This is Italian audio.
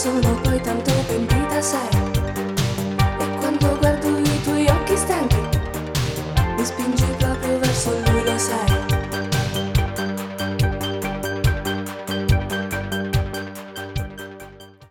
sono poi tanto pentita, sai. E quando guardo i tuoi occhi stanchi, mi spingi proprio